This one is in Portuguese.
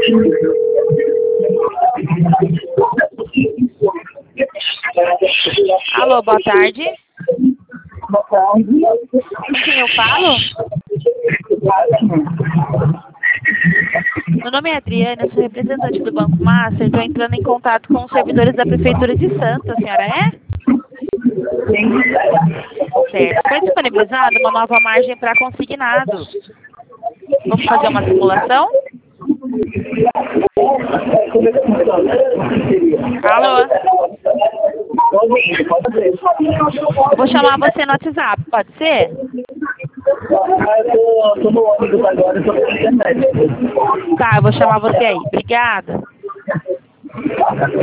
Alô, boa tarde. Boa tarde. Com quem eu falo? Meu nome é Adriana, sou representante do Banco Master. Estou entrando em contato com os servidores da Prefeitura de Santos. A senhora é? Certo. Foi disponibilizada uma nova margem para consignados. Vamos fazer uma simulação? Alô? Eu vou chamar você no WhatsApp, pode ser? Eu tô no ônibus agora, tô na internet. Tá, eu vou chamar você aí. Obrigada.